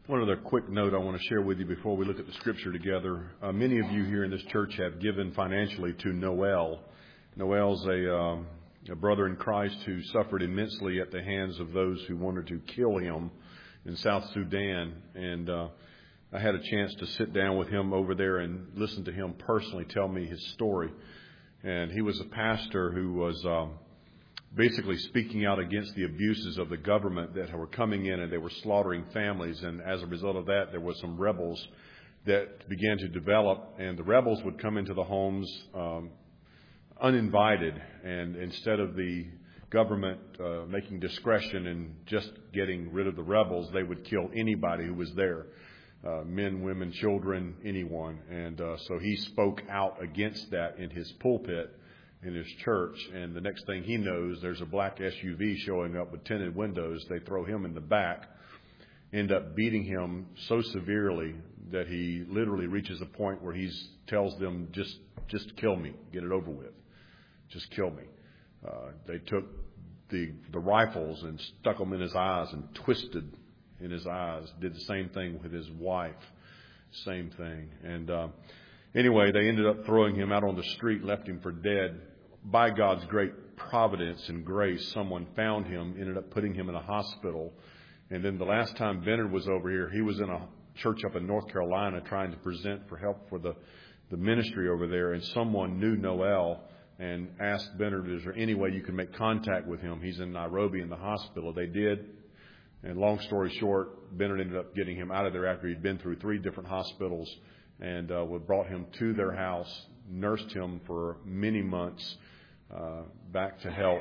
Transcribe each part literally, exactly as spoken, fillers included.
One other quick note I want to share with you before we look at the scripture together. Uh, many of you here in this church have given financially to Noel. Noel's a, um, a brother in Christ who suffered immensely at the hands of those who wanted to kill him in South Sudan. And uh, I had a chance to sit down with him over there and listen to him personally tell me his story. And he was a pastor who was um, basically speaking out against the abuses of the government that were coming in, and they were slaughtering families. And as a result of that, there were some rebels that began to develop, and the rebels would come into the homes um, uninvited. And instead of the government uh, making discretion and just getting rid of the rebels, they would kill anybody who was there. Uh, men, women, children, anyone. And uh, so he spoke out against that in his pulpit in his church, and the next thing he knows, there's a black S U V showing up with tinted windows. They throw him in the back, end up beating him so severely that he literally reaches a point where he tells them, just just kill me, get it over with, just kill me. Uh, they took the the rifles and stuck them in his eyes and twisted in his eyes, did the same thing with his wife, same thing. And uh, Anyway, they ended up throwing him out on the street, left him for dead. By God's great providence and grace, someone found him, ended up putting him in a hospital. And then the last time Bennett was over here, he was in a church up in North Carolina trying to present for help for the, the ministry over there. And someone knew Noel and asked Bennett, is there any way you can make contact with him? He's in Nairobi in the hospital. They did. And long story short, Bennett ended up getting him out of there after he'd been through three different hospitals. And uh, we brought him to their house, nursed him for many months, uh, back to health.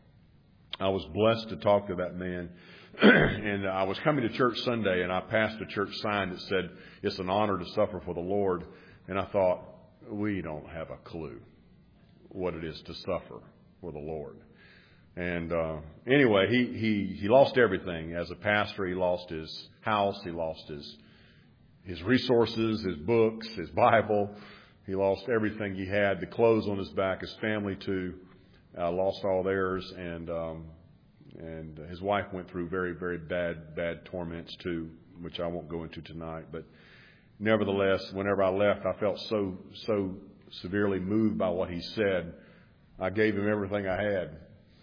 I was blessed to talk to that man. And I was coming to church Sunday, and I passed a church sign that said, it's an honor to suffer for the Lord. And I thought, we don't have a clue what it is to suffer for the Lord. And uh, anyway, he, he, he lost everything. As a pastor, he lost his house, he lost his his resources, his books, his Bible. He lost everything he had, the clothes on his back, his family too, uh, lost all theirs. And um, and his wife went through very, very bad, bad torments too, which I won't go into tonight. But nevertheless, whenever I left, I felt so, so severely moved by what he said. I gave him everything I had.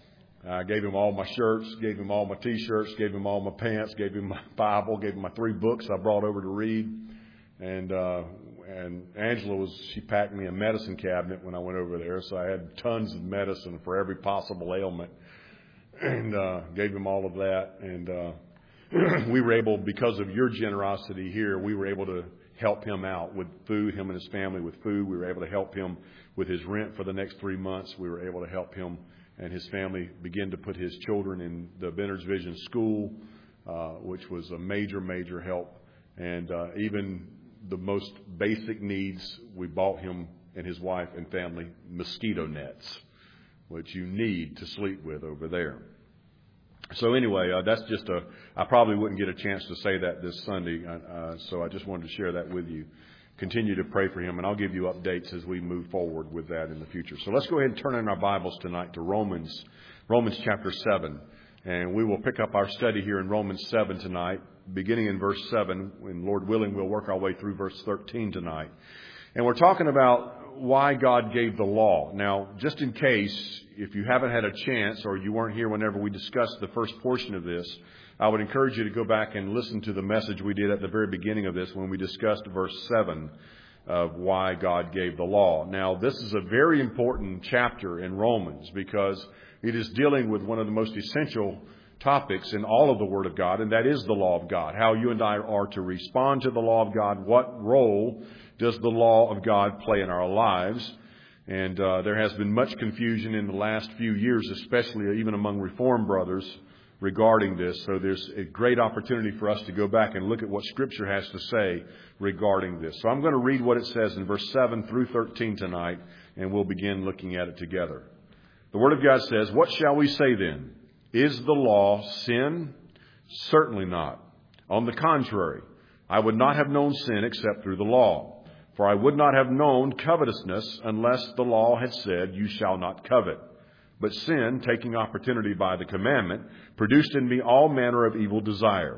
I gave him all my shirts, gave him all my T-shirts, gave him all my pants, gave him my Bible, gave him my three books I brought over to read. And uh, and Angela was, she packed me a medicine cabinet when I went over there, so I had tons of medicine for every possible ailment. And uh, gave him all of that. And uh, we were able, because of your generosity here, we were able to help him out with food, him and his family with food. We were able to help him with his rent for the next three months. We were able to help him and his family begin to put his children in the Benner's Vision School, uh, which was a major, major help. And uh, even the most basic needs, we bought him and his wife and family mosquito nets, which you need to sleep with over there. So anyway, uh, that's just a, I probably wouldn't get a chance to say that this Sunday, uh, so I just wanted to share that with you. Continue to pray for him, and I'll give you updates as we move forward with that in the future. So let's go ahead and turn in our Bibles tonight to Romans, Romans chapter seven. And we will pick up our study here in Romans seven tonight, beginning in verse seven. And Lord willing, we'll work our way through verse thirteen tonight. And we're talking about why God gave the law. Now, just in case, if you haven't had a chance or you weren't here whenever we discussed the first portion of this, I would encourage you to go back and listen to the message we did at the very beginning of this when we discussed verse seven of why God gave the law. Now, this is a very important chapter in Romans because it is dealing with one of the most essential topics in all of the Word of God, and that is the law of God. How you and I are to respond to the law of God. What role does the law of God play in our lives? And uh, there has been much confusion in the last few years, especially even among Reformed brothers, regarding this. So there's a great opportunity for us to go back and look at what Scripture has to say regarding this. So I'm going to read what it says in verse seven through thirteen tonight, and we'll begin looking at it together. The Word of God says, "What shall we say then? Is the law sin? Certainly not. On the contrary, I would not have known sin except through the law. For I would not have known covetousness unless the law had said, 'You shall not covet.' But sin, taking opportunity by the commandment, produced in me all manner of evil desire.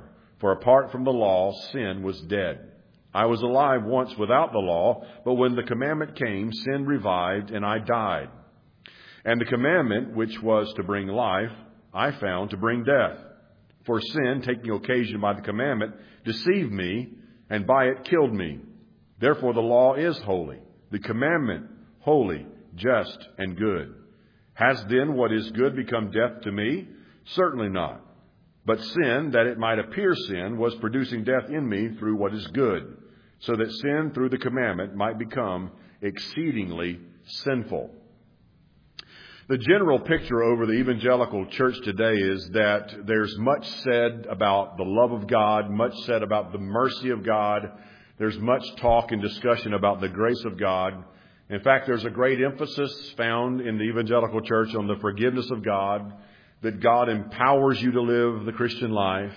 For apart from the law, sin was dead. I was alive once without the law, but when the commandment came, sin revived, and I died. And the commandment, which was to bring life, I found to bring death. For sin, taking occasion by the commandment, deceived me, and by it killed me. Therefore the law is holy, the commandment holy, just, and good. Has then what is good become death to me? Certainly not. But sin, that it might appear sin, was producing death in me through what is good, so that sin through the commandment might become exceedingly sinful. The general picture over the evangelical church today is that there's much said about the love of God, much said about the mercy of God. There's much talk and discussion about the grace of God. In fact, there's a great emphasis found in the evangelical church on the forgiveness of God, that God empowers you to live the Christian life.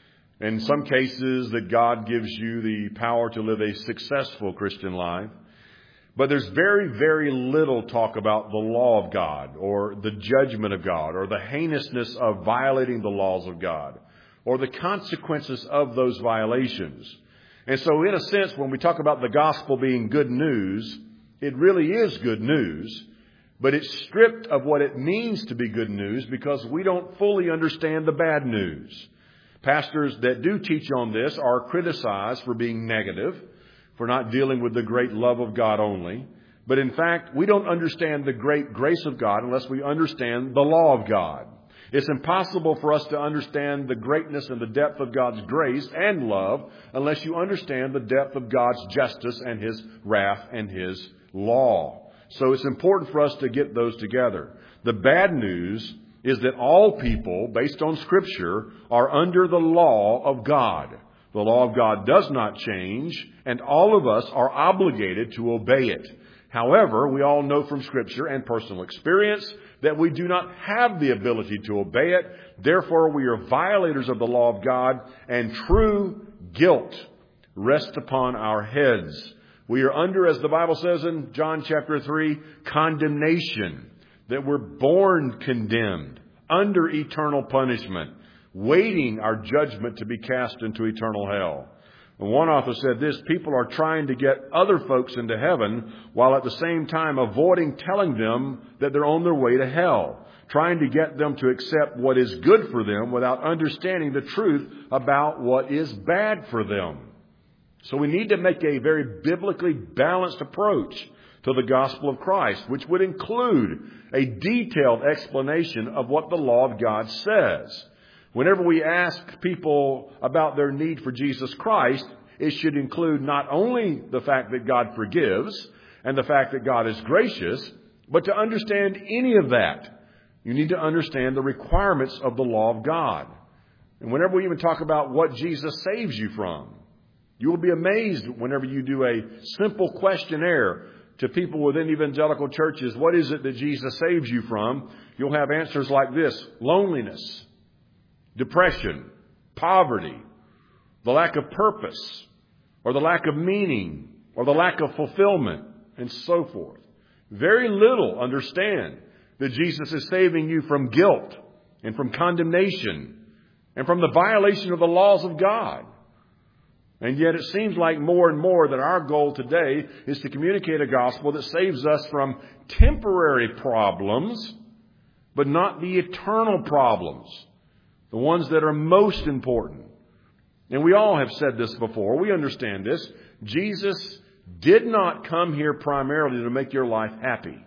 In some cases, that God gives you the power to live a successful Christian life. But there's very, very little talk about the law of God, or the judgment of God, or the heinousness of violating the laws of God, or the consequences of those violations. And so in a sense, when we talk about the gospel being good news, it really is good news, but it's stripped of what it means to be good news because we don't fully understand the bad news. Pastors that do teach on this are criticized for being negative, for not dealing with the great love of God only. But in fact, we don't understand the great grace of God unless we understand the law of God. It's impossible for us to understand the greatness and the depth of God's grace and love unless you understand the depth of God's justice and His wrath and His law. So it's important for us to get those together. The bad news is that all people, based on Scripture, are under the law of God. The law of God does not change, and all of us are obligated to obey it. However, we all know from Scripture and personal experience that we do not have the ability to obey it. Therefore, we are violators of the law of God, and true guilt rests upon our heads. We are under, as the Bible says in John chapter three, condemnation, that we're born condemned, under eternal punishment, waiting our judgment to be cast into eternal hell. And one author said this: people are trying to get other folks into heaven while at the same time avoiding telling them that they're on their way to hell, trying to get them to accept what is good for them without understanding the truth about what is bad for them. So we need to make a very biblically balanced approach to the gospel of Christ, which would include a detailed explanation of what the law of God says. Whenever we ask people about their need for Jesus Christ, it should include not only the fact that God forgives and the fact that God is gracious, but to understand any of that, you need to understand the requirements of the law of God. And whenever we even talk about what Jesus saves you from, you will be amazed whenever you do a simple questionnaire to people within evangelical churches. What is it that Jesus saves you from? You'll have answers like this: loneliness, depression, poverty, the lack of purpose, or the lack of meaning, or the lack of fulfillment, and so forth. Very little understand that Jesus is saving you from guilt and from condemnation and from the violation of the laws of God. And yet it seems like more and more that our goal today is to communicate a gospel that saves us from temporary problems, but not the eternal problems, the ones that are most important. And we all have said this before. We understand this. Jesus did not come here primarily to make your life happy.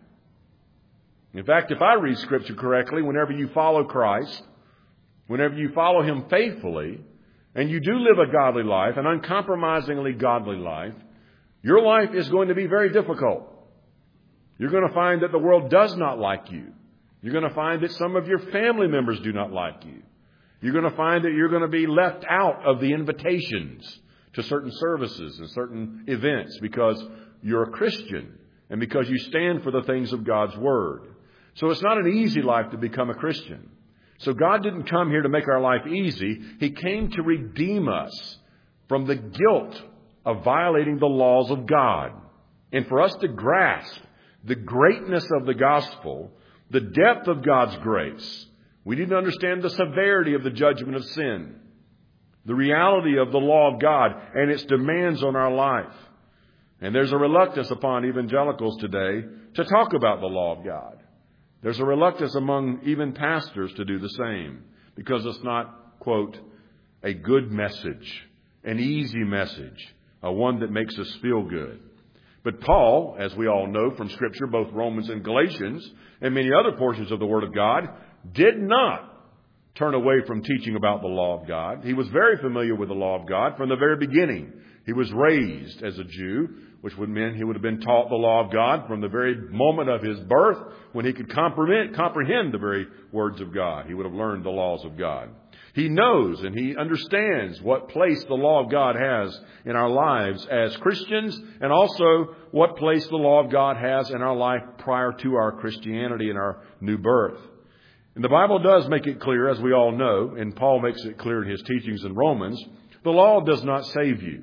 In fact, if I read Scripture correctly, whenever you follow Christ, whenever you follow Him faithfully, and you do live a godly life, an uncompromisingly godly life, your life is going to be very difficult. You're going to find that the world does not like you. You're going to find that some of your family members do not like you. You're going to find that you're going to be left out of the invitations to certain services and certain events because you're a Christian and because you stand for the things of God's Word. So it's not an easy life to become a Christian. So God didn't come here to make our life easy. He came to redeem us from the guilt of violating the laws of God. And for us to grasp the greatness of the gospel, the depth of God's grace, we need to understand the severity of the judgment of sin. the reality of the law of God and its demands on our life. And there's a reluctance upon evangelicals today to talk about the law of God. There's a reluctance among even pastors to do the same because it's not, quote, a good message, an easy message, a one that makes us feel good. But Paul, as we all know from Scripture, both Romans and Galatians, and many other portions of the Word of God, did not turn away from teaching about the law of God. He was very familiar with the law of God from the very beginning. He was raised as a Jew, which would mean he would have been taught the law of God from the very moment of his birth when he could comprehend, comprehend the very words of God. He would have learned the laws of God. He knows and he understands what place the law of God has in our lives as Christians and also what place the law of God has in our life prior to our Christianity and our new birth. And the Bible does make it clear, as we all know, and Paul makes it clear in his teachings in Romans, the law does not save you.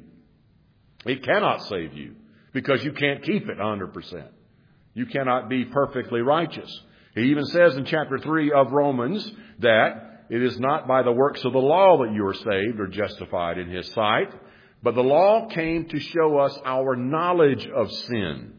It cannot save you because you can't keep it one hundred percent. You cannot be perfectly righteous. He even says in chapter three of Romans that it is not by the works of the law that you are saved or justified in his sight, but the law came to show us our knowledge of sin.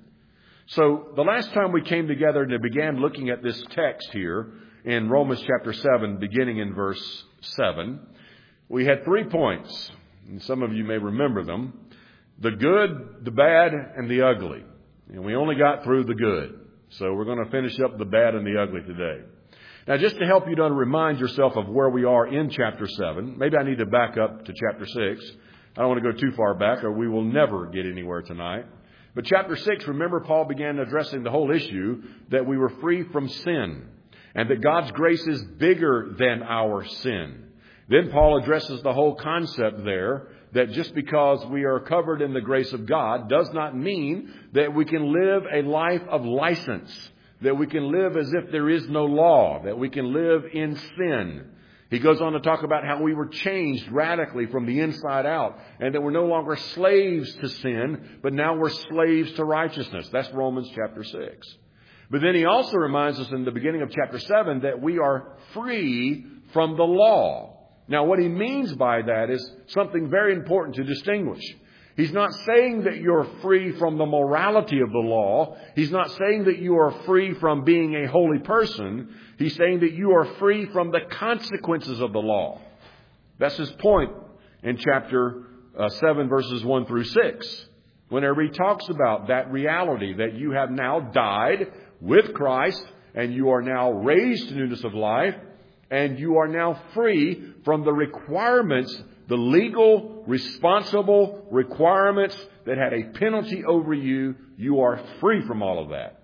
So the last time we came together and began looking at this text here in Romans chapter seven, beginning in verse seven, we had three points, and some of you may remember them: the good, the bad, and the ugly. And we only got through the good. So we're going to finish up the bad and the ugly today. Now, just to help you to remind yourself of where we are in chapter seven, maybe I need to back up to chapter six. I don't want to go too far back or we will never get anywhere tonight. But chapter six, remember, Paul began addressing the whole issue that we were free from sin and that God's grace is bigger than our sin. Then Paul addresses the whole concept there that just because we are covered in the grace of God does not mean that we can live a life of license, that we can live as if there is no law, that we can live in sin. He goes on to talk about how we were changed radically from the inside out and that we're no longer slaves to sin, but now we're slaves to righteousness. That's Romans chapter six. But then he also reminds us in the beginning of chapter seven that we are free from the law. Now, what he means by that is something very important to distinguish. He's not saying that you're free from the morality of the law. He's not saying that you are free from being a holy person. He's saying that you are free from the consequences of the law. That's his point in chapter uh, seven, verses one through six. Whenever he talks about that reality that you have now died with Christ and you are now raised to newness of life and you are now free from the requirements, the legal, responsible requirements that had a penalty over you. You are free from all of that.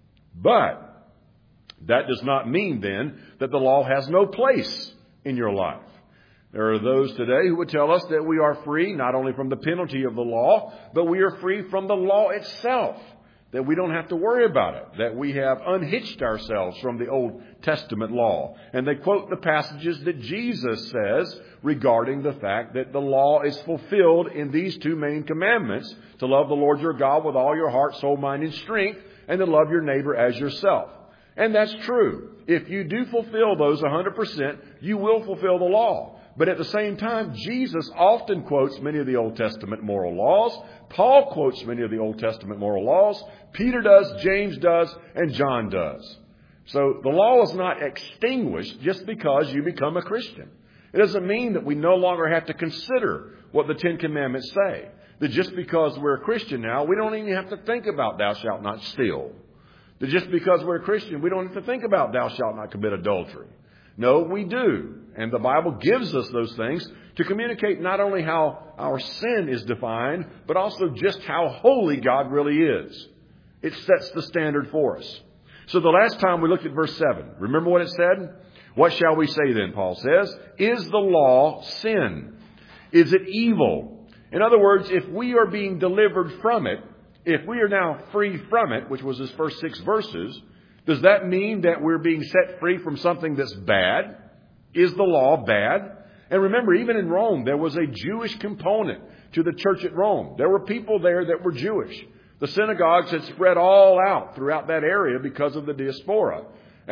But that does not mean then that the law has no place in your life. There are those today who would tell us that we are free not only from the penalty of the law, but we are free from the law itself, that we don't have to worry about it, that we have unhitched ourselves from the Old Testament law. And they quote the passages that Jesus says regarding the fact that the law is fulfilled in these two main commandments: to love the Lord your God with all your heart, soul, mind, and strength, and to love your neighbor as yourself. And that's true. If you do fulfill those one hundred percent, you will fulfill the law. But at the same time, Jesus often quotes many of the Old Testament moral laws. Paul quotes many of the Old Testament moral laws. Peter does, James does, and John does. So the law is not extinguished just because you become a Christian. It doesn't mean that we no longer have to consider what the Ten Commandments say. That just because we're a Christian now, we don't even have to think about thou shalt not steal. That just because we're a Christian, we don't have to think about thou shalt not commit adultery. No, we do. And the Bible gives us those things to communicate not only how our sin is defined, but also just how holy God really is. It sets the standard for us. So the last time we looked at verse seven, remember what it said? What shall we say then, Paul says? Is the law sin? Is it evil? In other words, if we are being delivered from it, if we are now free from it, which was his first six verses, does that mean that we're being set free from something that's bad? Is the law bad? And remember, even in Rome, there was a Jewish component to the church at Rome. There were people there that were Jewish. The synagogues had spread all out throughout that area because of the diaspora. And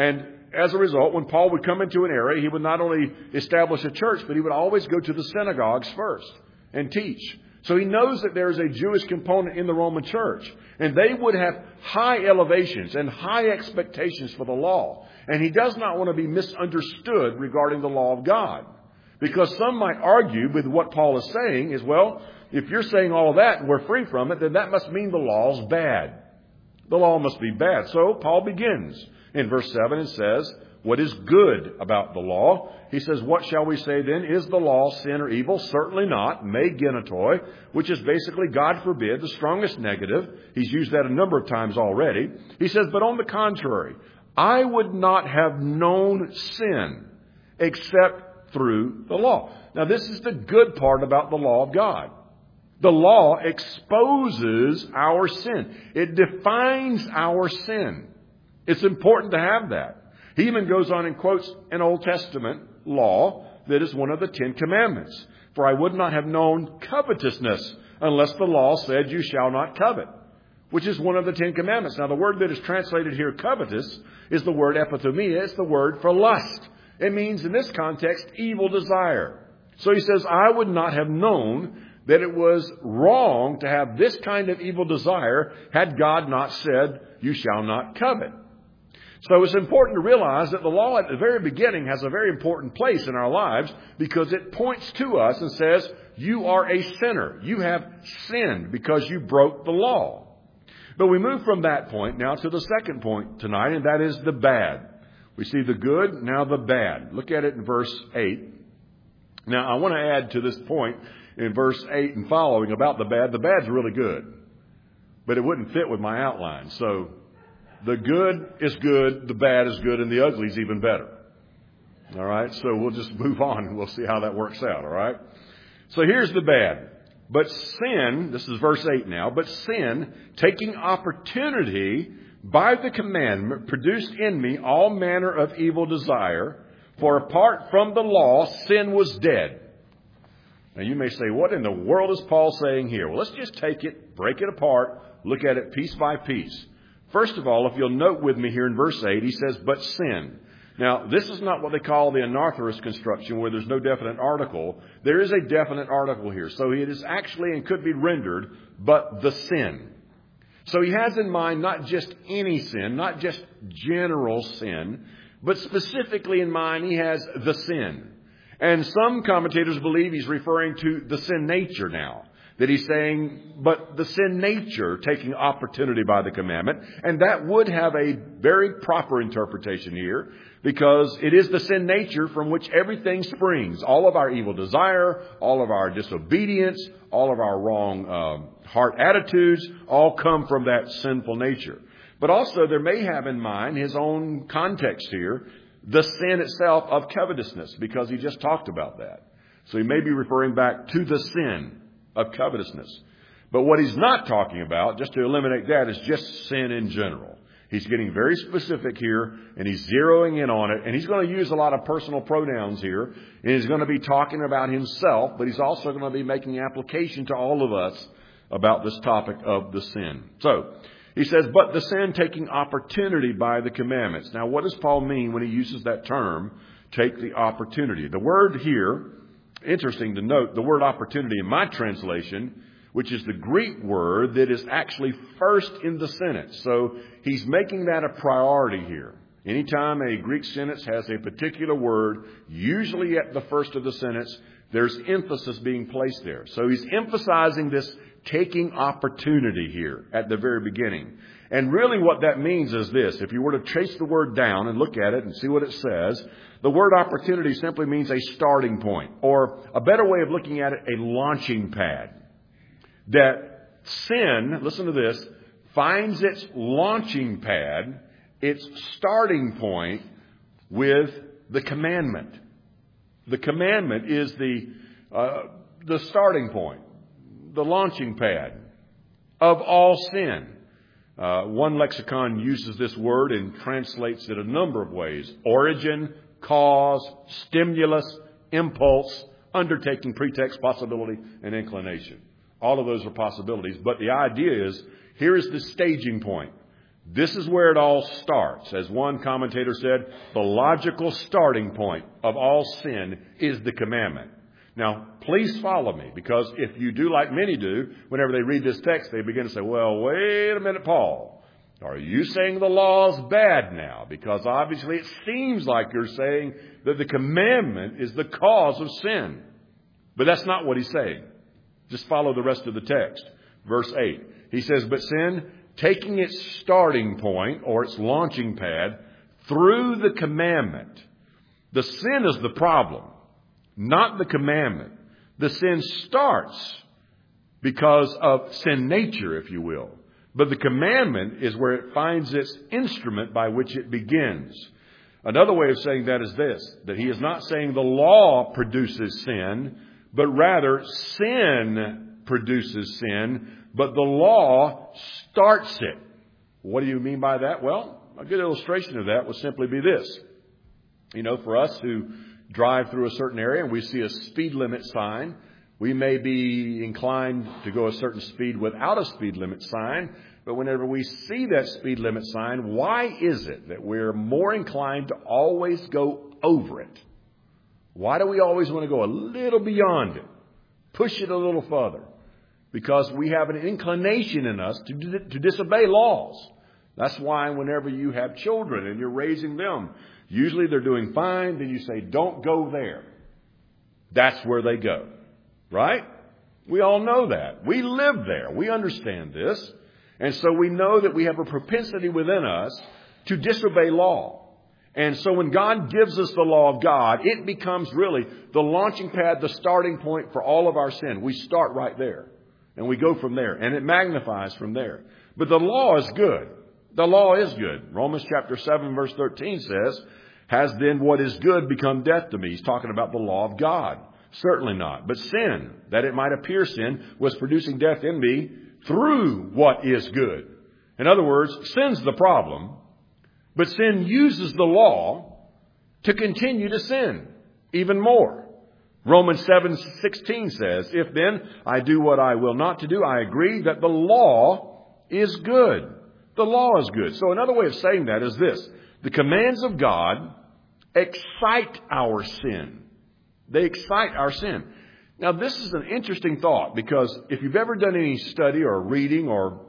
as a result, when Paul would come into an area, he would not only establish a church, but he would always go to the synagogues first and teach. So he knows that there is a Jewish component in the Roman church. And they would have high elevations and high expectations for the law. And he does not want to be misunderstood regarding the law of God. Because some might argue with what Paul is saying is, well, if you're saying all of that and we're free from it, then that must mean the law's bad. The law must be bad. So Paul begins in verse seven and says, what is good about the law? He says, what shall we say then? Is the law sin or evil? Certainly not. Me genetoi, which is basically, God forbid, the strongest negative. He's used that a number of times already. He says, but on the contrary, I would not have known sin except through the law. Now, this is the good part about the law of God. The law exposes our sin. It defines our sin. It's important to have that. He even goes on and quotes an Old Testament law that is one of the Ten Commandments. For I would not have known covetousness unless the law said you shall not covet, which is one of the Ten Commandments. Now, the word that is translated here, covetous, is the word epithumia. It's the word for lust. It means, in this context, evil desire. So he says, I would not have known that it was wrong to have this kind of evil desire had God not said, you shall not covet. So it's important to realize that the law at the very beginning has a very important place in our lives because it points to us and says, you are a sinner. You have sinned because you broke the law. But we move from that point now to the second point tonight, and that is the bad. We see the good, now the bad. Look at it in verse eight. Now, I want to add to this point in verse eight and following about the bad. The bad's really good, but it wouldn't fit with my outline. So the good is good, the bad is good, and the ugly is even better. All right, so we'll just move on and we'll see how that works out, all right? So here's the bad. But sin, this is verse eight now, but sin, taking opportunity by the commandment, produced in me all manner of evil desire, for apart from the law, sin was dead. Now you may say, what in the world is Paul saying here? Well, let's just take it, break it apart, look at it piece by piece. First of all, if you'll note with me here in verse eight, he says, but sin. Now, this is not what they call the anarthrous construction, where there's no definite article. There is a definite article here. So it is actually and could be rendered, but the sin. So he has in mind not just any sin, not just general sin, but specifically in mind he has the sin. And some commentators believe he's referring to the sin nature now. That he's saying, but the sin nature taking opportunity by the commandment. And that would have a very proper interpretation here, because it is the sin nature from which everything springs. All of our evil desire, all of our disobedience, all of our wrong uh, heart attitudes, all come from that sinful nature. But also there may have in mind his own context here, the sin itself of covetousness, because he just talked about that. So he may be referring back to the sin of covetousness. But what he's not talking about, just to eliminate that, is just sin in general. He's getting very specific here, and he's zeroing in on it. And he's going to use a lot of personal pronouns here. And he's going to be talking about himself, but he's also going to be making application to all of us about this topic of the sin. So he says, but the sin taking opportunity by the commandments. Now, what does Paul mean when he uses that term, take the opportunity? The word here, interesting to note, the word opportunity in my translation, which is the Greek word that is actually first in the sentence. So he's making that a priority here. Anytime a Greek sentence has a particular word, usually at the first of the sentence, there's emphasis being placed there. So he's emphasizing this taking opportunity here at the very beginning. And really what that means is this. If you were to trace the word down and look at it and see what it says, the word opportunity simply means a starting point, or a better way of looking at it, a launching pad. That sin, listen to this, finds its launching pad, its starting point with the commandment. The commandment is the uh, the starting point, the launching pad of all sin. Uh, one lexicon uses this word and translates it a number of ways. Origin, cause, stimulus, impulse, undertaking, pretext, possibility, and inclination. All of those are possibilities. But the idea is, here is the staging point. This is where it all starts. As one commentator said, the logical starting point of all sin is the commandment. Now, please follow me, because if you do like many do, whenever they read this text, they begin to say, well, wait a minute, Paul. Are you saying the law is bad now? Because obviously it seems like you're saying that the commandment is the cause of sin. But that's not what he's saying. Just follow the rest of the text. Verse eight. He says, but sin, taking its starting point or its launching pad through the commandment. The sin is the problem, not the commandment. The sin starts because of sin nature, if you will. But the commandment is where it finds its instrument by which it begins. Another way of saying that is this, that he is not saying the law produces sin, but rather sin produces sin, but the law starts it. What do you mean by that? Well, a good illustration of that would simply be this. You know, for us who drive through a certain area and we see a speed limit sign, we may be inclined to go a certain speed without a speed limit sign, but whenever we see that speed limit sign, why is it that we're more inclined to always go over it? Why do we always want to go a little beyond it? Push it a little further? Because we have an inclination in us to, to disobey laws. That's why whenever you have children and you're raising them, usually they're doing fine, then you say, don't go there. That's where they go. Right? We all know that. We live there. We understand this. And so we know that we have a propensity within us to disobey law. And so when God gives us the law of God, it becomes really the launching pad, the starting point for all of our sin. We start right there. And we go from there. And it magnifies from there. But the law is good. The law is good. Romans chapter seven verse thirteen says, has then what is good become death to me? He's talking about the law of God. Certainly not. But sin, that it might appear sin, was producing death in me through what is good. In other words, sin's the problem, but sin uses the law to continue to sin even more. Romans seven sixteen says, if then I do what I will not to do, I agree that the law is good. The law is good. So another way of saying that is this. The commands of God excite our sin. They excite our sin. Now, this is an interesting thought, because if you've ever done any study or reading or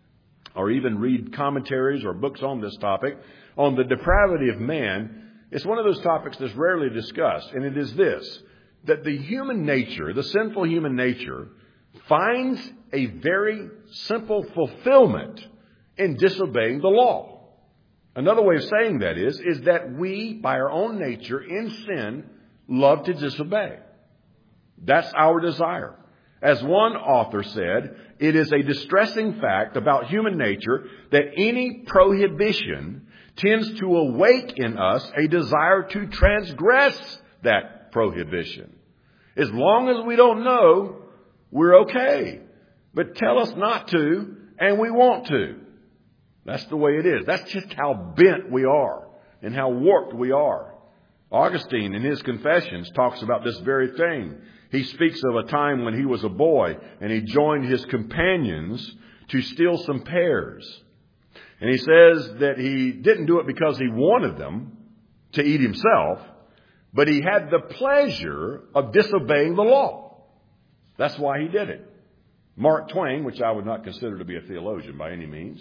or even read commentaries or books on this topic, on the depravity of man, it's one of those topics that's rarely discussed. And it is this, that the human nature, the sinful human nature, finds a very simple fulfillment in disobeying the law. Another way of saying that is, is that we, by our own nature in sin, love to disobey. That's our desire. As one author said, it is a distressing fact about human nature that any prohibition tends to awake in us a desire to transgress that prohibition. As long as we don't know, we're okay. But tell us not to, and we want to. That's the way it is. That's just how bent we are and how warped we are. Augustine, in his Confessions, talks about this very thing. He speaks of a time when he was a boy and he joined his companions to steal some pears. And he says that he didn't do it because he wanted them to eat himself, but he had the pleasure of disobeying the law. That's why he did it. Mark Twain, which I would not consider to be a theologian by any means,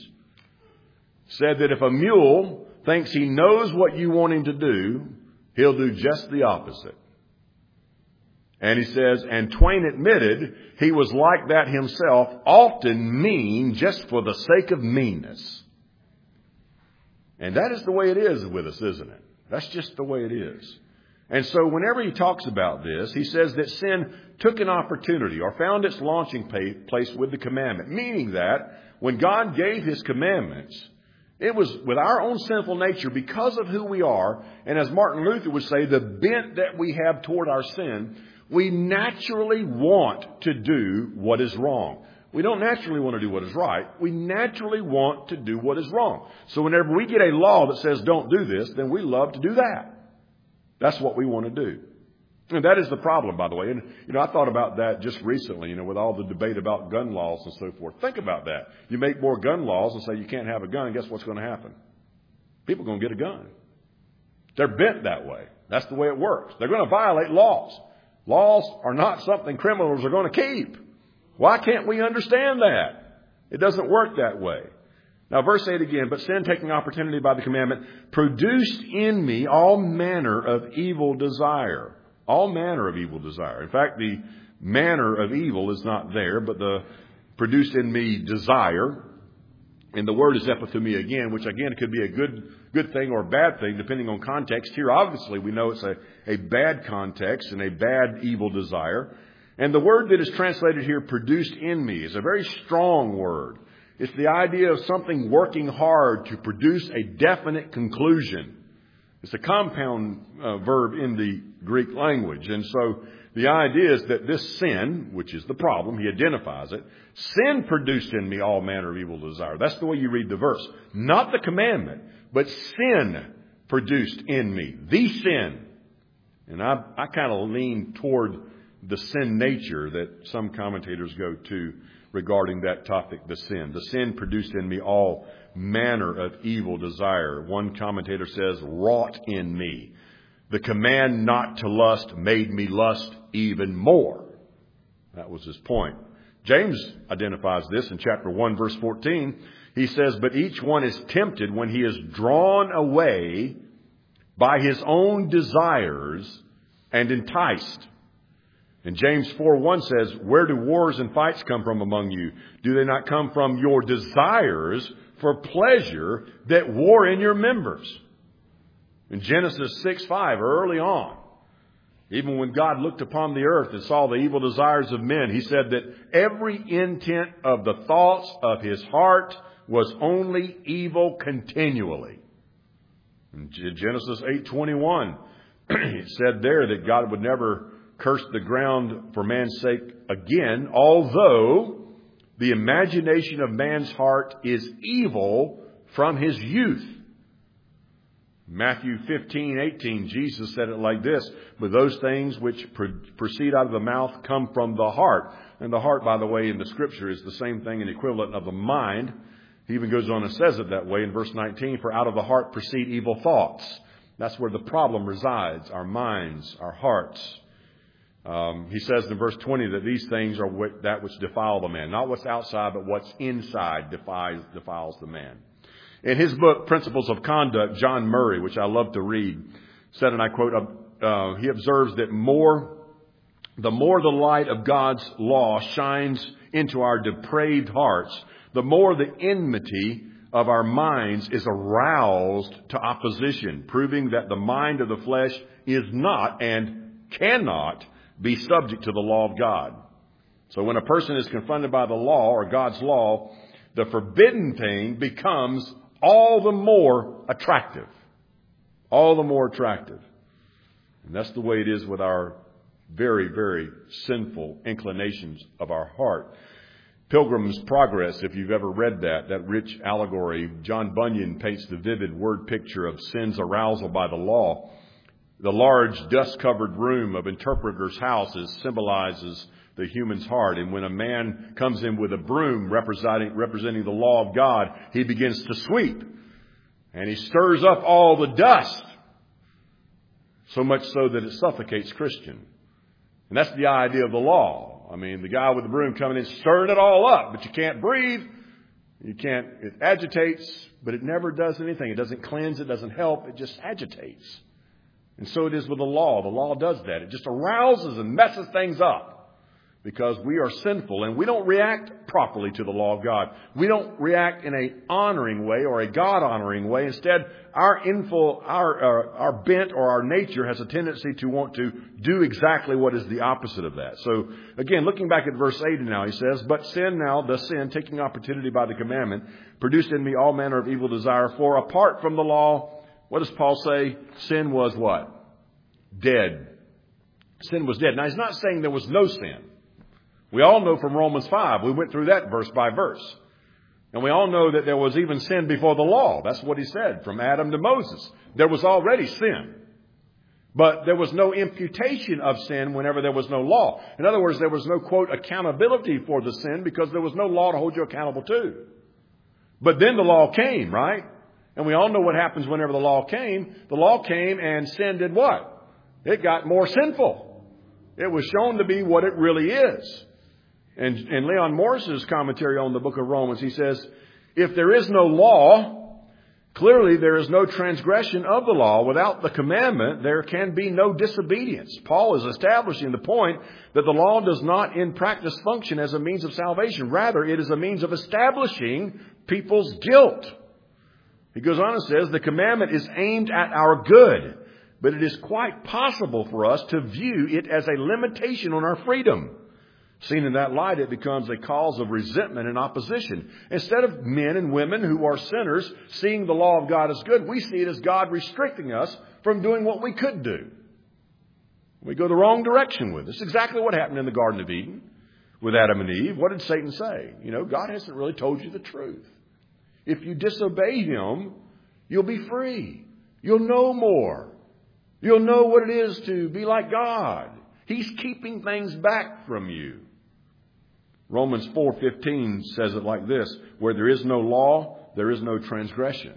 said that if a mule thinks he knows what you want him to do, he'll do just the opposite. And he says, and Twain admitted he was like that himself, often mean just for the sake of meanness. And that is the way it is with us, isn't it? That's just the way it is. And so whenever he talks about this, he says that sin took an opportunity or found its launching place with the commandment, meaning that when God gave his commandments, it was with our own sinful nature because of who we are. And as Martin Luther would say, the bent that we have toward our sin, we naturally want to do what is wrong. We don't naturally want to do what is right. We naturally want to do what is wrong. So whenever we get a law that says don't do this, then we love to do that. That's what we want to do. And that is the problem, by the way. And, you know, I thought about that just recently, you know, with all the debate about gun laws and so forth. Think about that. You make more gun laws and say you can't have a gun, guess what's going to happen? People are going to get a gun. They're bent that way. That's the way it works. They're going to violate laws. Laws are not something criminals are going to keep. Why can't we understand that? It doesn't work that way. Now, verse eight again, but sin, taking opportunity by the commandment, produced in me all manner of evil desire. All manner of evil desire. In fact, the manner of evil is not there, but the produced in me desire. And the word is epithumia again, which again could be a good good thing or a bad thing, depending on context. Here, obviously, we know it's a, a bad context and a bad evil desire. And the word that is translated here, produced in me, is a very strong word. It's the idea of something working hard to produce a definite conclusion. It's a compound uh, verb in the Greek language. And so the idea is that this sin, which is the problem, he identifies it, sin produced in me all manner of evil desire. That's the way you read the verse. Not the commandment, but sin produced in me. The sin. And I, I kind of lean toward the sin nature that some commentators go to regarding that topic, the sin. The sin produced in me all manner of evil desire. One commentator says, wrought in me. The command not to lust made me lust even more. That was his point. James identifies this in chapter one, verse fourteen. He says, but each one is tempted when he is drawn away by his own desires and enticed. And James four one says, where do wars and fights come from among you? Do they not come from your desires for pleasure that war in your members? In Genesis six five, early on, even when God looked upon the earth and saw the evil desires of men, he said that every intent of the thoughts of his heart was only evil continually. In Genesis eight twenty-one, it said there that God would never curse the ground for man's sake again, although the imagination of man's heart is evil from his youth. Matthew fifteen eighteen, Jesus said it like this, but those things which proceed out of the mouth come from the heart. And the heart, by the way, in the scripture is the same thing, an equivalent of the mind. He even goes on and says it that way in verse nineteen, for out of the heart proceed evil thoughts. That's where the problem resides, our minds, our hearts. Um, he says in verse twenty that these things are what, that which defile the man. Not what's outside, but what's inside defies, defiles the man. In his book, Principles of Conduct, John Murray, which I love to read, said, and I quote, uh, he observes that more, the more the light of God's law shines into our depraved hearts, the more the enmity of our minds is aroused to opposition, proving that the mind of the flesh is not and cannot be subject to the law of God. So when a person is confronted by the law or God's law, the forbidden thing becomes all the more attractive. All the more attractive. And that's the way it is with our very, very sinful inclinations of our heart. Pilgrim's Progress, if you've ever read that, that rich allegory, John Bunyan paints the vivid word picture of sin's arousal by the law. The large dust-covered room of interpreter's houses symbolizes the human's heart. And when a man comes in with a broom representing, representing the law of God, he begins to sweep. And he stirs up all the dust, so much so that it suffocates Christian. And that's the idea of the law. I mean, the guy with the broom coming in, stirring it all up, but you can't breathe. You can't, it agitates, but it never does anything. It doesn't cleanse, it doesn't help, it just agitates. And so it is with the law. The law does that. It just arouses and messes things up because we are sinful and we don't react properly to the law of God. We don't react in an honoring way or a God-honoring way. Instead, our info, our, uh, our bent or our nature has a tendency to want to do exactly what is the opposite of that. So again, looking back at verse eight now, he says, but sin now, the sin, taking opportunity by the commandment, produced in me all manner of evil desire. For apart from the law, what does Paul say? Sin was what? Dead. Sin was dead. Now, he's not saying there was no sin. We all know from Romans five. We went through that verse by verse. And we all know that there was even sin before the law. That's what he said from Adam to Moses. There was already sin. But there was no imputation of sin whenever there was no law. In other words, there was no, quote, accountability for the sin because there was no law to hold you accountable to. But then the law came, right? And we all know what happens whenever the law came. The law came and sin did what? It got more sinful. It was shown to be what it really is. And in Leon Morris's commentary on the book of Romans, he says, if there is no law, clearly there is no transgression of the law. Without the commandment, there can be no disobedience. Paul is establishing the point that the law does not in practice function as a means of salvation. Rather, it is a means of establishing people's guilt. He goes on and says, the commandment is aimed at our good, but it is quite possible for us to view it as a limitation on our freedom. Seen in that light, it becomes a cause of resentment and opposition. Instead of men and women who are sinners seeing the law of God as good, we see it as God restricting us from doing what we could do. We go the wrong direction with it. It's exactly what happened in the Garden of Eden with Adam and Eve. What did Satan say? You know, God hasn't really told you the truth. If you disobey Him, you'll be free. You'll know more. You'll know what it is to be like God. He's keeping things back from you. Romans four fifteen says it like this, where there is no law, there is no transgression.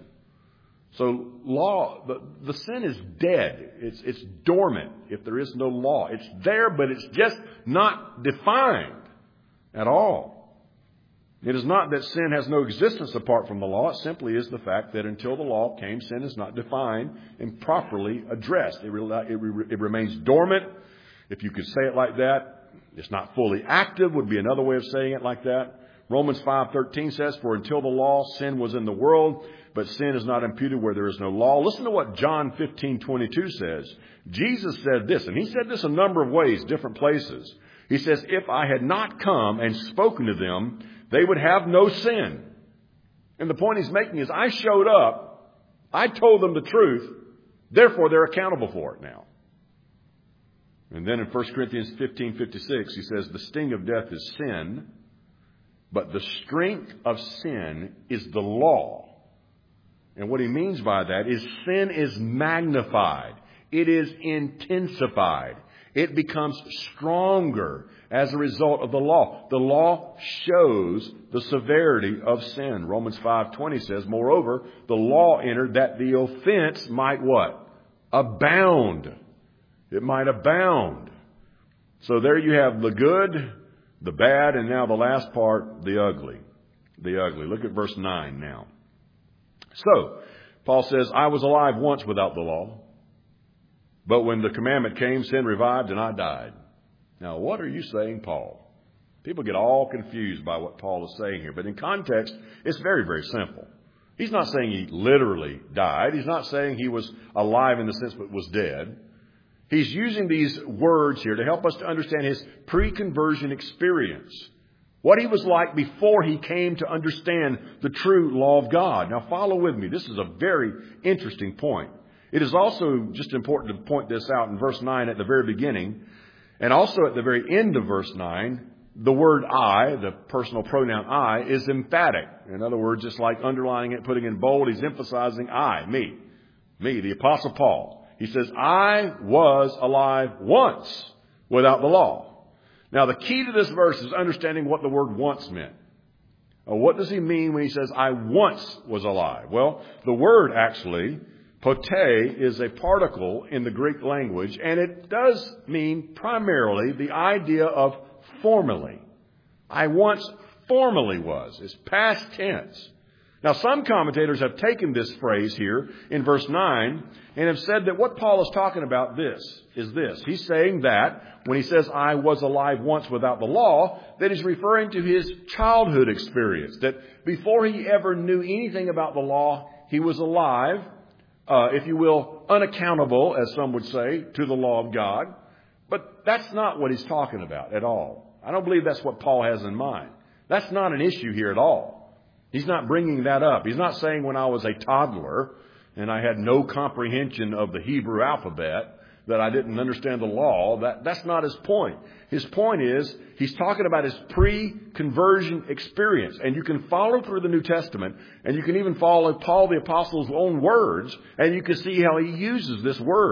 So law, the, the sin is dead. It's, it's dormant if there is no law. It's there, but it's just not defined at all. It is not that sin has no existence apart from the law. It simply is the fact that until the law came, sin is not defined and properly addressed. It, re- it, re- it remains dormant, if you could say it like that. It's not fully active would be another way of saying it like that. Romans five thirteen says, for until the law, sin was in the world, but sin is not imputed where there is no law. Listen to what John fifteen twenty-two says. Jesus said this, and he said this a number of ways, different places. He says, if I had not come and spoken to them, they would have no sin. And the point he's making is, I showed up, I told them the truth, therefore they're accountable for it now. And then in First Corinthians fifteen fifty-six, he says, the sting of death is sin, but the strength of sin is the law. And what he means by that is sin is magnified. It is intensified. It becomes stronger as a result of the law. The law shows the severity of sin. Romans five twenty says, moreover, the law entered that the offense might what? Abound. It might abound. So there you have the good, the bad, and now the last part, the ugly. The ugly. Look at verse nine now. So, Paul says, I was alive once without the law, but when the commandment came, sin revived and I died. Now, what are you saying, Paul? People get all confused by what Paul is saying here, but in context, it's very, very simple. He's not saying he literally died. He's not saying he was alive in the sense but was dead. He's using these words here to help us to understand his pre-conversion experience. What he was like before he came to understand the true law of God. Now follow with me. This is a very interesting point. It is also just important to point this out in verse nine at the very beginning. And also at the very end of verse nine, the word I, the personal pronoun I, is emphatic. In other words, just like underlining it, putting it in bold, he's emphasizing I, me. Me, the Apostle Paul. He says, I was alive once without the law. Now, the key to this verse is understanding what the word once meant. Now, what does he mean when he says, I once was alive? Well, the word actually, pote, is a particle in the Greek language, and it does mean primarily the idea of formerly. I once formerly was. It's past tense. Now, some commentators have taken this phrase here in verse nine and have said that what Paul is talking about this is this. He's saying that when he says, I was alive once without the law, that he's referring to his childhood experience. That before he ever knew anything about the law, he was alive, uh, if you will, unaccountable, as some would say, to the law of God. But that's not what he's talking about at all. I don't believe that's what Paul has in mind. That's not an issue here at all. He's not bringing that up. He's not saying when I was a toddler and I had no comprehension of the Hebrew alphabet that I didn't understand the law. That, that's not his point. His point is he's talking about his pre-conversion experience. And you can follow through the New Testament and you can even follow Paul the Apostle's own words and you can see how he uses this word,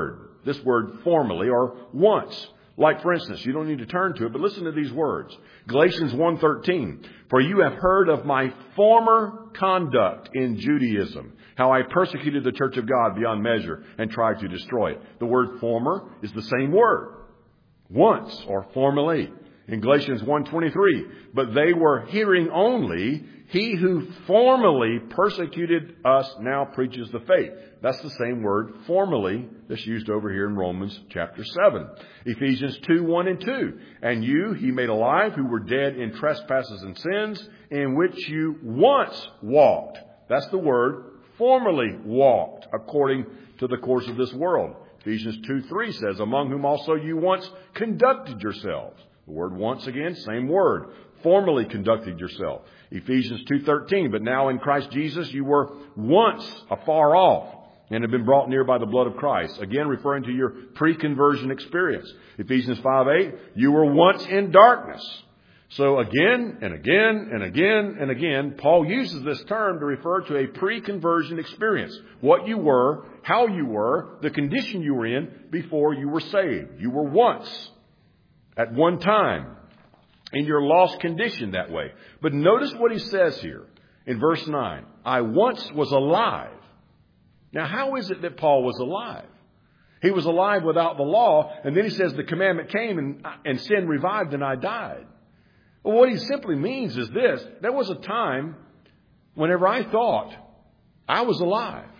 this word formerly or once. Like, for instance, you don't need to turn to it, but listen to these words. Galatians one thirteen. For you have heard of my former conduct in Judaism, how I persecuted the church of God beyond measure and tried to destroy it. The word former is the same word. Once or formerly. In Galatians one twenty-three. But they were hearing only, he who formerly persecuted us now preaches the faith. That's the same word, formerly, that's used over here in Romans chapter seven. Ephesians two, one and two. And you he made alive who were dead in trespasses and sins, in which you once walked. That's the word, formerly walked, according to the course of this world. Ephesians two, three says, among whom also you once conducted yourselves. The word once again, same word. Formerly conducted yourself. Ephesians two thirteen. But now in Christ Jesus you were once afar off and have been brought near by the blood of Christ. Again, referring to your pre-conversion experience. Ephesians five eight. You were once in darkness. So again and again and again and again, Paul uses this term to refer to a pre-conversion experience. What you were, how you were, the condition you were in before you were saved. You were once, at one time, in your lost condition that way. But notice what he says here in verse nine. I once was alive. Now, how is it that Paul was alive? He was alive without the law, and then he says the commandment came and, and sin revived and I died. Well, what he simply means is this. There was a time whenever I thought I was alive.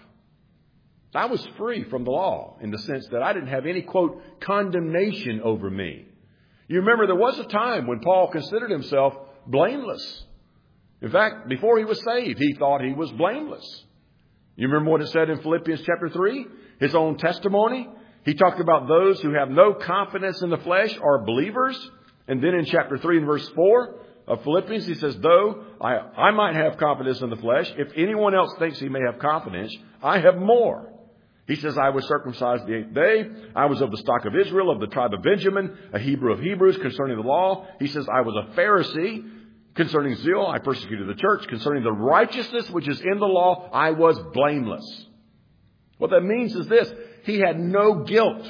I was free from the law in the sense that I didn't have any, quote, condemnation over me. You remember there was a time when Paul considered himself blameless. In fact, before he was saved, he thought he was blameless. You remember what it said in Philippians chapter three? His own testimony. He talked about those who have no confidence in the flesh are believers. And then in chapter three and verse four of Philippians, he says, though I, I might have confidence in the flesh, if anyone else thinks he may have confidence, I have more. He says, I was circumcised the eighth day. I was of the stock of Israel, of the tribe of Benjamin, a Hebrew of Hebrews concerning the law. He says, I was a Pharisee concerning zeal. I persecuted the church. Concerning the righteousness which is in the law, I was blameless. What that means is this. He had no guilt.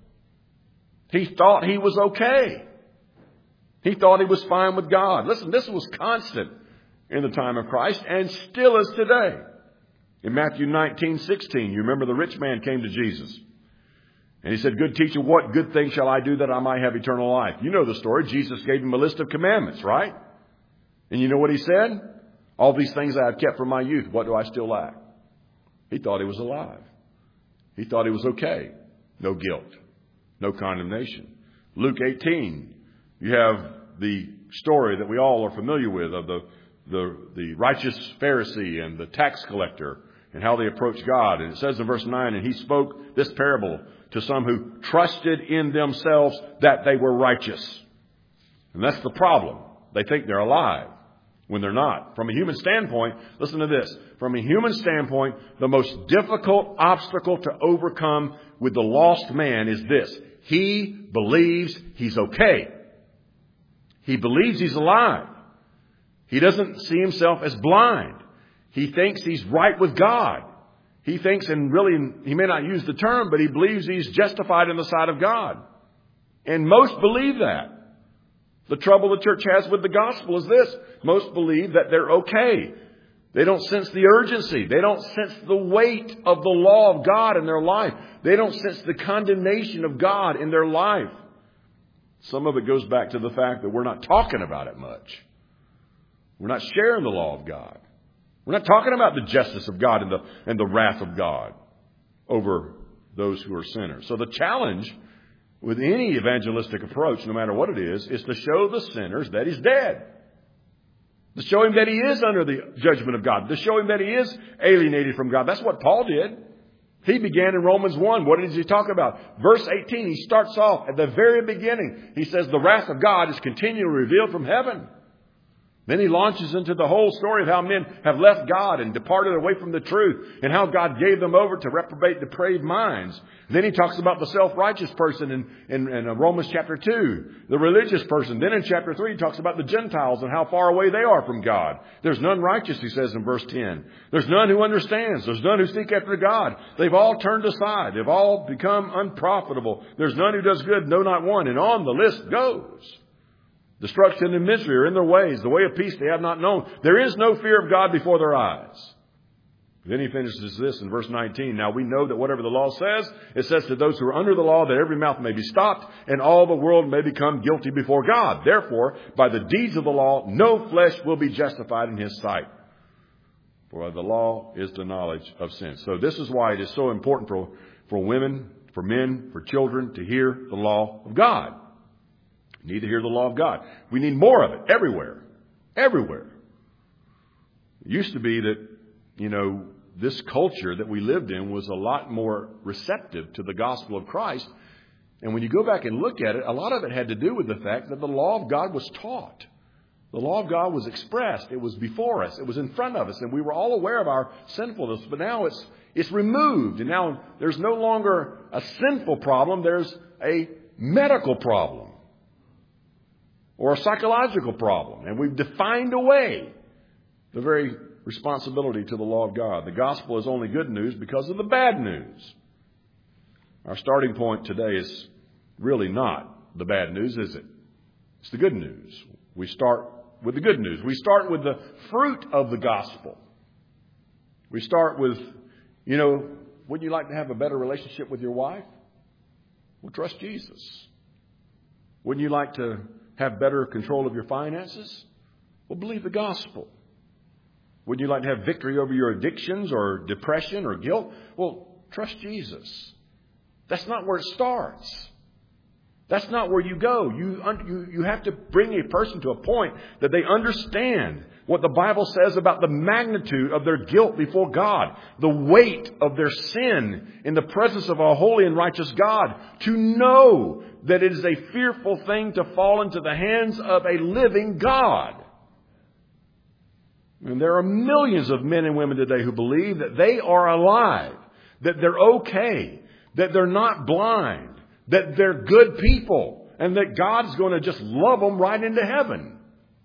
He thought he was okay. He thought he was fine with God. Listen, this was constant in the time of Christ and still is today. In Matthew nineteen sixteen, you remember the rich man came to Jesus. And he said, good teacher, what good thing shall I do that I might have eternal life? You know the story. Jesus gave him a list of commandments, right? And you know what he said? All these things I have kept from my youth. What do I still lack? He thought he was alive. He thought he was okay. No guilt. No condemnation. Luke eighteen, you have the story that we all are familiar with of the, the, the righteous Pharisee and the tax collector and how they approach God. And it says in verse nine, and he spoke this parable to some who trusted in themselves that they were righteous. And that's the problem. They think they're alive when they're not. From a human standpoint, listen to this. From a human standpoint, the most difficult obstacle to overcome with the lost man is this. He believes he's okay. He believes he's alive. He doesn't see himself as blind. He thinks he's right with God. He thinks, and really, he may not use the term, but he believes he's justified in the sight of God. And most believe that. The trouble the church has with the gospel is this. Most believe that they're okay. They don't sense the urgency. They don't sense the weight of the law of God in their life. They don't sense the condemnation of God in their life. Some of it goes back to the fact that we're not talking about it much. We're not sharing the law of God. We're not talking about the justice of God and the, and the wrath of God over those who are sinners. So the challenge with any evangelistic approach, no matter what it is, is to show the sinners that he's dead. To show him that he is under the judgment of God. To show him that he is alienated from God. That's what Paul did. He began in Romans one. What does he talk about? Verse eighteen, he starts off at the very beginning. He says the wrath of God is continually revealed from heaven. Then he launches into the whole story of how men have left God and departed away from the truth and how God gave them over to reprobate, depraved minds. Then he talks about the self-righteous person in, in, in Romans chapter two, the religious person. Then in chapter three, he talks about the Gentiles and how far away they are from God. There's none righteous, he says in verse ten. There's none who understands. There's none who seek after God. They've all turned aside. They've all become unprofitable. There's none who does good, no, not one. And on the list goes. Destruction and misery are in their ways. The way of peace they have not known. There is no fear of God before their eyes. Then he finishes this in verse nineteen. Now we know that whatever the law says, it says to those who are under the law that every mouth may be stopped and all the world may become guilty before God. Therefore, by the deeds of the law, no flesh will be justified in his sight. For the law is the knowledge of sin. So this is why it is so important for, for women, for men, for children to hear the law of God. Need to hear the law of God. We need more of it everywhere. Everywhere. It used to be that, you know, this culture that we lived in was a lot more receptive to the gospel of Christ. And when you go back and look at it, a lot of it had to do with the fact that the law of God was taught. The law of God was expressed. It was before us. It was in front of us. And we were all aware of our sinfulness. But now it's, it's removed. And now there's no longer a sinful problem. There's a medical problem. Or a psychological problem. And we've defined away the very responsibility to the law of God. The gospel is only good news because of the bad news. Our starting point today is really not the bad news, is it? It's the good news. We start with the good news. We start with the fruit of the gospel. We start with, you know, wouldn't you like to have a better relationship with your wife? Well, trust Jesus. Wouldn't you like to have better control of your finances? Well, believe the gospel. Would you like to have victory over your addictions or depression or guilt? Well, trust Jesus. That's not where it starts. That's not where you go. You, you, you have to bring a person to a point that they understand what the Bible says about the magnitude of their guilt before God, the weight of their sin in the presence of a holy and righteous God, to know that it is a fearful thing to fall into the hands of a living God. And there are millions of men and women today who believe that they are alive, that they're okay, that they're not blind, that they're good people, and that God's going to just love them right into heaven.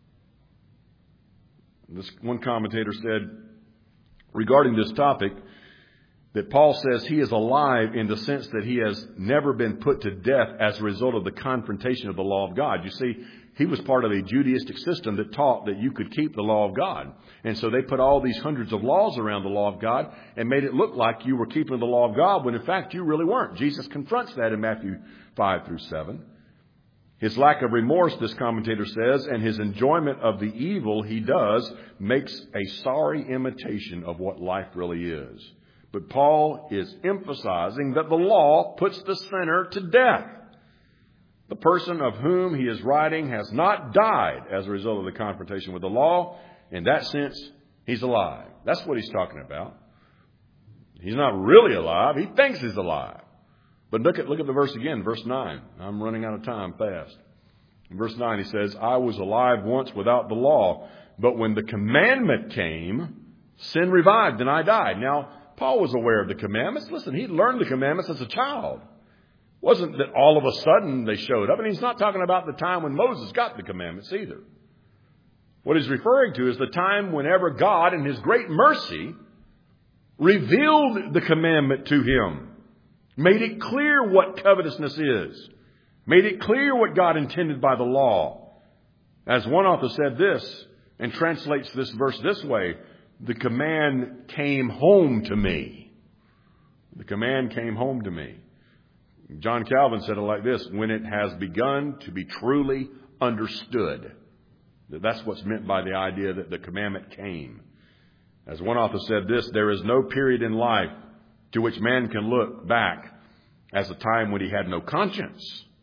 This one commentator said regarding this topic that Paul says he is alive in the sense that he has never been put to death as a result of the confrontation of the law of God. You see, he was part of a Judaistic system that taught that you could keep the law of God. And so they put all these hundreds of laws around the law of God and made it look like you were keeping the law of God when in fact you really weren't. Jesus confronts that in Matthew five through seven. His lack of remorse, this commentator says, and his enjoyment of the evil he does makes a sorry imitation of what life really is. But Paul is emphasizing that the law puts the sinner to death. The person of whom he is writing has not died as a result of the confrontation with the law. In that sense, he's alive. That's what he's talking about. He's not really alive. He thinks he's alive. But look at, look at the verse again, verse nine. I'm running out of time fast. In verse nine, he says, I was alive once without the law, but when the commandment came, sin revived and I died. Now, Paul was aware of the commandments. Listen, he learned the commandments as a child. It wasn't that all of a sudden they showed up. And he's not talking about the time when Moses got the commandments either. What he's referring to is the time whenever God, in his great mercy, revealed the commandment to him. Made it clear what covetousness is. Made it clear what God intended by the law. As one author said this, and translates this verse this way, the command came home to me. The command came home to me. John Calvin said it like this, when it has begun to be truly understood. That's what's meant by the idea that the commandment came. As one author said this, there is no period in life to which man can look back as a time when he had no conscience.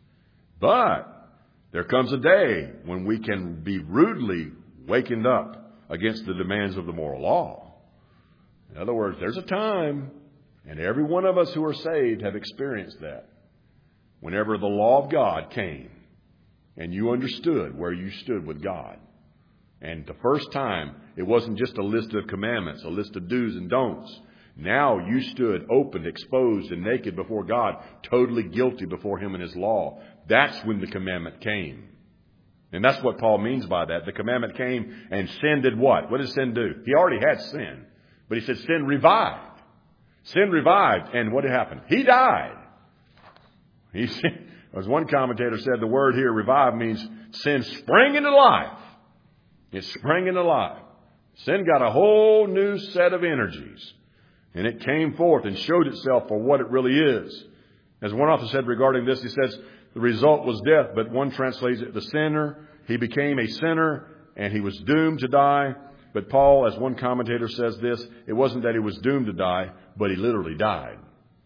But there comes a day when we can be rudely wakened up against the demands of the moral law. In other words, there's a time, and every one of us who are saved have experienced that, whenever the law of God came and you understood where you stood with God And the first time, it wasn't just a list of commandments, a list of do's and don'ts. Now you stood open, exposed, and naked before God, totally guilty before Him and His law. That's when the commandment came. And that's what Paul means by that. The commandment came and sin did what? What did sin do? He already had sin. But he said sin revived. Sin revived. And what had happened? He died. He, as one commentator said, the word here, revive, means sin sprang into life. It sprang into life. Sin got a whole new set of energies. And it came forth and showed itself for what it really is. As one author said regarding this, he says, the result was death, but one translates it, the sinner, he became a sinner and he was doomed to die. But Paul, as one commentator says this, it wasn't that he was doomed to die, but he literally died.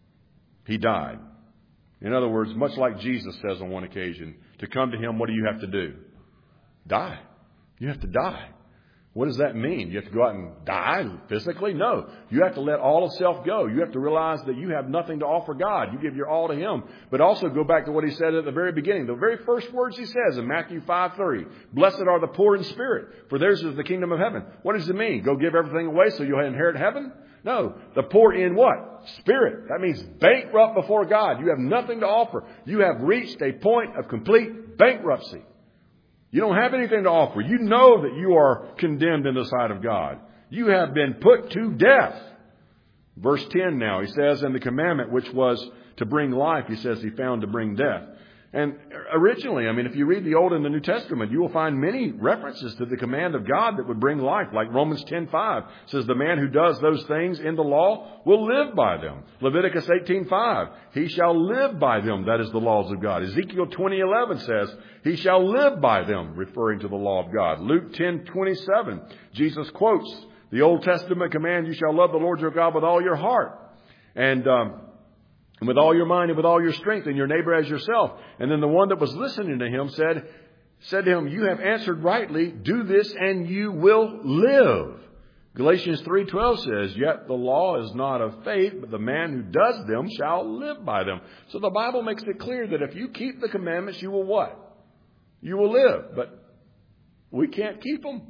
He died. In other words, much like Jesus says on one occasion, to come to Him, what do you have to do? Die. You have to die. What does that mean? You have to go out and die physically? No. You have to let all of self go. You have to realize that you have nothing to offer God. You give your all to Him. But also go back to what He said at the very beginning. The very first words He says in Matthew five thirty. Blessed are the poor in spirit, for theirs is the kingdom of heaven. What does it mean? Go give everything away so you'll inherit heaven? No. The poor in what? Spirit. That means bankrupt before God. You have nothing to offer. You have reached a point of complete bankruptcy. You don't have anything to offer. You know that you are condemned in the sight of God. You have been put to death. Verse ten now, he says, and the commandment which was to bring life, he says he found to bring death. And originally, I mean, if you read the Old and the New Testament, you will find many references to the command of God that would bring life. Like Romans ten five says, the man who does those things in the law will live by them. Leviticus eighteen five, he shall live by them. That is the laws of God. Ezekiel twenty eleven says, he shall live by them, referring to the law of God. Luke ten twenty-seven, Jesus quotes the Old Testament command, you shall love the Lord your God with all your heart. And, um, And with all your mind and with all your strength, and your neighbor as yourself. And then the one that was listening to him said, said to him, you have answered rightly. Do this and you will live. Galatians three twelve says, yet the law is not of faith, but the man who does them shall live by them. So the Bible makes it clear that if you keep the commandments, you will what? You will live. But we can't keep them.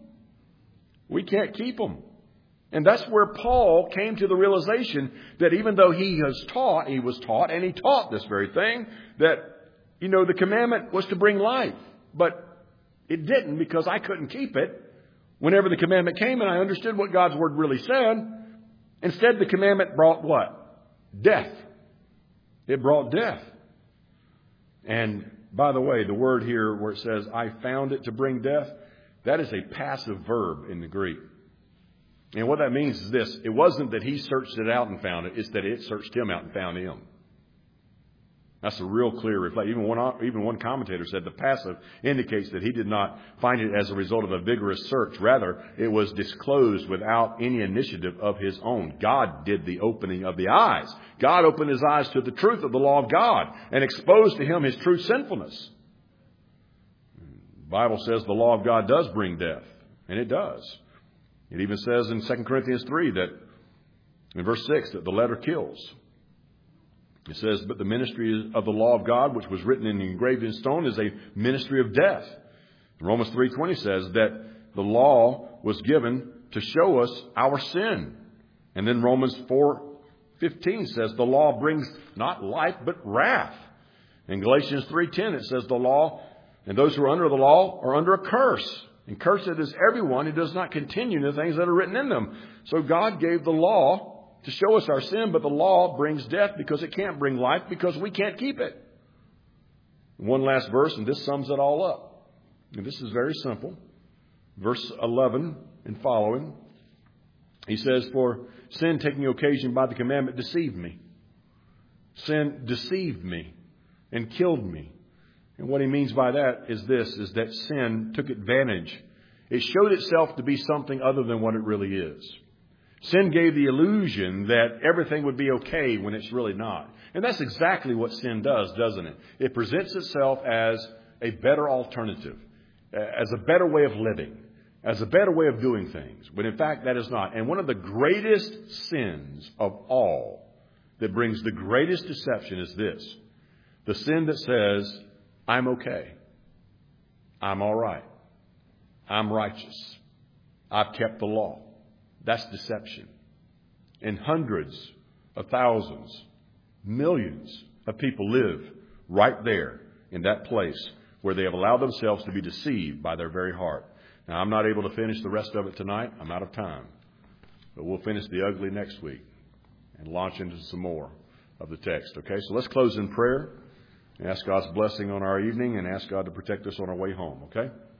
We can't keep them. And that's where Paul came to the realization that even though he has taught, he was taught, and he taught this very thing, that, you know, the commandment was to bring life. But it didn't, because I couldn't keep it. Whenever the commandment came and I understood what God's word really said, instead the commandment brought what? Death. It brought death. And by the way, the word here where it says, I found it to bring death, that is a passive verb in the Greek. And what that means is this. It wasn't that he searched it out and found it. It's that it searched him out and found him. That's a real clear reflection. Even one, even one commentator said the passive indicates that he did not find it as a result of a vigorous search. Rather, it was disclosed without any initiative of his own. God did the opening of the eyes. God opened his eyes to the truth of the law of God and exposed to him his true sinfulness. The Bible says the law of God does bring death. And it does. It even says in Second Corinthians three that, in verse six, that the letter kills. It says, but the ministry of the law of God, which was written in engraved in stone, is a ministry of death. Romans three twenty says that the law was given to show us our sin. And then Romans four fifteen says the law brings not life, but wrath. In Galatians three ten, it says the law, and those who are under the law are under a curse. And cursed is everyone who does not continue in the things that are written in them. So God gave the law to show us our sin, but the law brings death because it can't bring life because we can't keep it. One last verse, and this sums it all up. And this is very simple. Verse eleven and following. He says, for sin taking occasion by the commandment deceived me. Sin deceived me and killed me. And what he means by that is this, is that sin took advantage. It showed itself to be something other than what it really is. Sin gave the illusion that everything would be okay when it's really not. And that's exactly what sin does, doesn't it? It presents itself as a better alternative, as a better way of living, as a better way of doing things. But in fact, that is not. And one of the greatest sins of all that brings the greatest deception is this. The sin that says, I'm okay. I'm all right. I'm righteous. I've kept the law. That's deception. And hundreds of thousands, millions of people live right there in that place where they have allowed themselves to be deceived by their very heart. Now, I'm not able to finish the rest of it tonight. I'm out of time. But we'll finish the ugly next week and launch into some more of the text. Okay, so let's close in prayer and ask God's blessing on our evening and ask God to protect us on our way home. Okay?